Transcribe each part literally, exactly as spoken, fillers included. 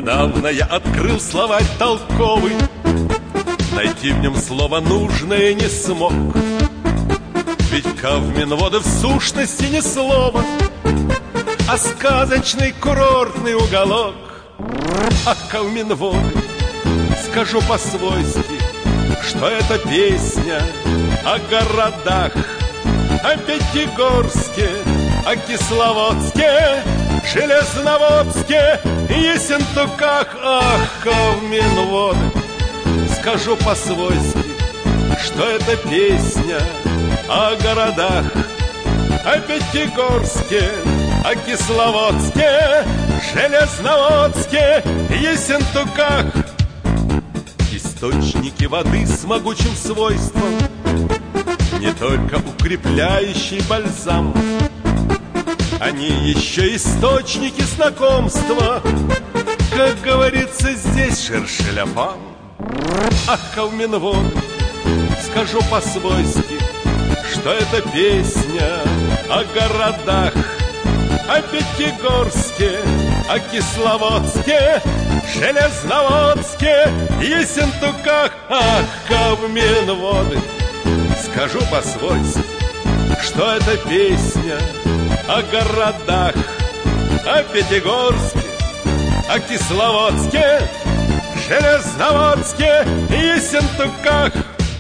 Недавно я открыл словарь толковый, найти в нем слово нужное не смог. Ведь Кавминводы в сущности не слово, а сказочный курортный уголок. А Кавминводы, скажу по-свойски, что это песня о городах, о Пятигорске, о Кисловодске, Железноводске и Ессентуках. Ах, Кавминводы, скажу по-свойски, что это песня о городах, о Пятигорске, о Кисловодске, Железноводске и Ессентуках. Источники воды с могучим свойством, не только укрепляющий бальзам, они еще источники знакомства, как говорится здесь, шершеляфам. Ах, Кавминводы, скажу по-свойски, что это песня о городах, о Пятигорске, о Кисловодске, Железноводске, Ессентуках. Ах, Кавминводы, скажу по-свойски, что это песня о городах, о Пятигорске, о Кисловодске, Железноводске и Ессентуках.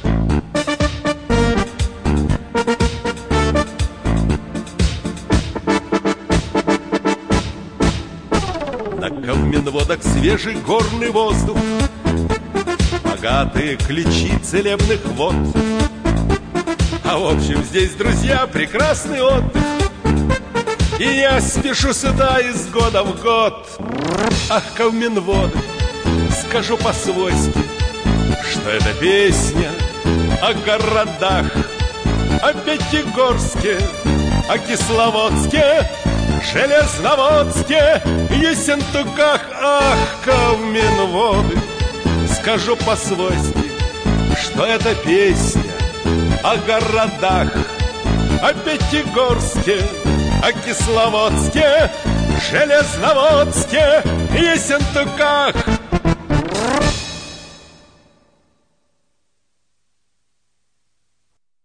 На Кавминводах свежий горный воздух, богатые ключи целебных вод. А в общем здесь, друзья, прекрасный отдых, и я спешу сюда из года в год. Ах, Кавминводы, скажу по-свойски, что это песня о городах, о Пятигорске, о Кисловодске, Железноводске, Ессентуках. Ах, Кавминводы, скажу по-свойски, что это песня о городах, о Пятигорске, о Кисловодске, Железноводске, Ессентуках.